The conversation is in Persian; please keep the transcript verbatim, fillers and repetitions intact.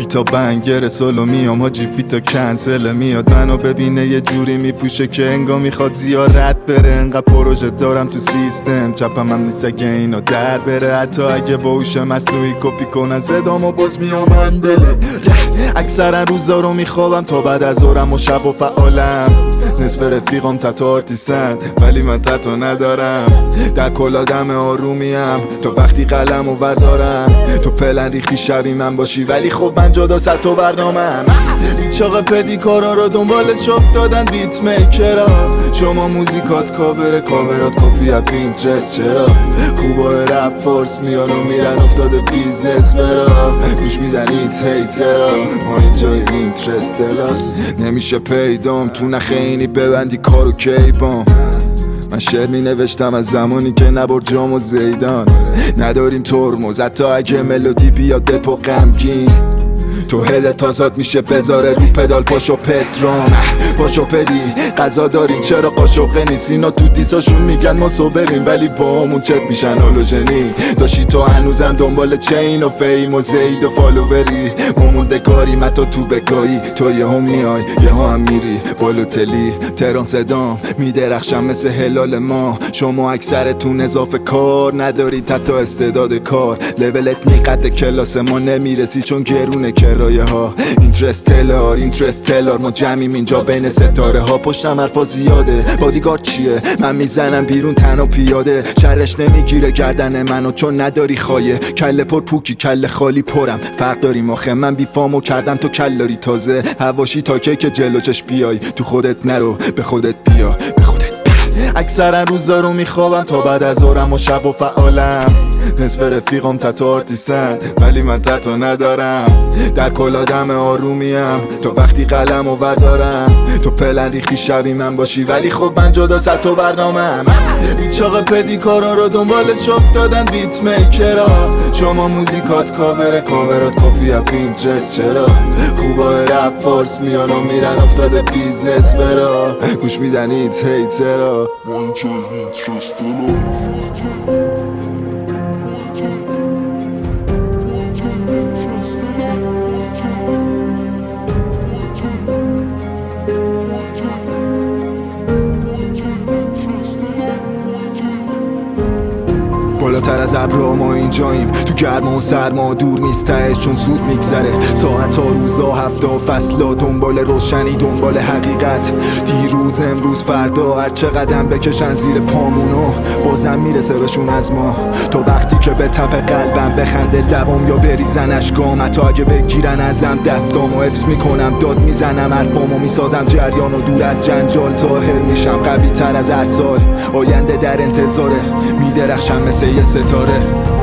بیتا بنگر سولو میام حاجی فیتا کنسل میاد منو ببینه یه جوری میپوشه که انگا میخواد زیارت بره. انقدر پروژه دارم تو سیستم چپم هم نیست اگه اینا در بره. حتی اگه با هوش مصنوعی کپی کنن صدامو باز میام اندله. اکثرا روزا رو میخوابم تا بعد از ظهرم و شب و فعالم. نصف رفیقام تتو آرتیستن ولی من تتو ندارم. در کل آدم آرومیم تا وقتی قلم و وردارم. تو پلن ریختی شبی من باشی ولی خب من جدا ست و برنامم. هیچ آقا پدیکارا رو دنبالش افتادن بیت میکرا. شما موزیکات کاور کاورات کپی از پینترست. چرا خوبای رپ فورس میان و میرن افتاده بیزنس برا. گوش میدن ایت هیترا ما اینجای اینترستلا. نمیشه پیدام تو نخینی ببندی کارو کیبام. من شعر می نوشتم از زمانی که نبر جام و زیدان. نداریم ترمز حتی اگه ملودی بیاد دپو غمگین. تو هدت تازاد میشه بذاره رو پدال پاشو پترام. پاشو پدی قضا داریم چرا قاشقه نیست. اینا تو دیساشون میگن ما صبریم ولی با همون چت میشن هالوژنی. داشتی تو هنوزم دنبال چین و فیم و زید و فالووری. ممونده کاریم حتی تو بکایی. تو یه هم میای یه هم میری بالوتلی. تهران صدام میدرخشم مثل هلال ما. شما اکثرتون اضافه کار ندارید حتی استعداد کار. لولت نیقد کلاس ما نمیرسی چون گرونه کرایه ها. اینترستلار اینترستلار ما جمعیم اینجا بین ستاره ها. پشتم حرفا زیاده بادیگارد چیه من میزنم بیرون تنها پیاده. شرش نمیگیره گردن منو چون نداری خایه. کله پر پوکی کله خالی پرم فرق داریم آخه. من بیفامو کردم تو کلاری تازه. هواشی تا که که جلو چش بیای. تو خودت نرو به خودت بیا به خودت. اکثرا روزا رو میخوابم تا بعد از ظهرم و شب و فعالم. نصف رفیقام تتو آرتیستن ولی من تتو ندارم. در کل آدم آرومیم تا وقتی قلم و وردارم. تو پلن ریختی شبی من باشی ولی خب من جدا ست و برنامم. هیچ آقا پدیکارا رو دنبالش افتادن بیت میکرا. شما موزیکات کاور کاورات کپی از پینترست. چرا خوبای رپ فورس میان و میرن افتاده بیزنس برا. گوش میدن ایت هیترا ما اینجا اینترستلا. بالاتر از ابرا ما اینجاییم. تو گرما و سرما دور نیست تهش چون زود میگذره. ساعت ها روزا هفته و فصلا دنبال روشنی دنبال حقیقت. دیروز امروز فردا هرچه قدم بکشن زیر پامونو بازم میرسه بهشون از ما. تو وقتی که به تپ قلبم بخنده لبام یا بریزن اشکام. حتی اگه بگیرن ازم دستامو حفظ میکنم داد میزنم حرفامو میسازم جریان و دور از جنجال. ظاهر میشم قوی تر از هر سال. آینده در انتظاره میدرخشم مثل یه ستاره.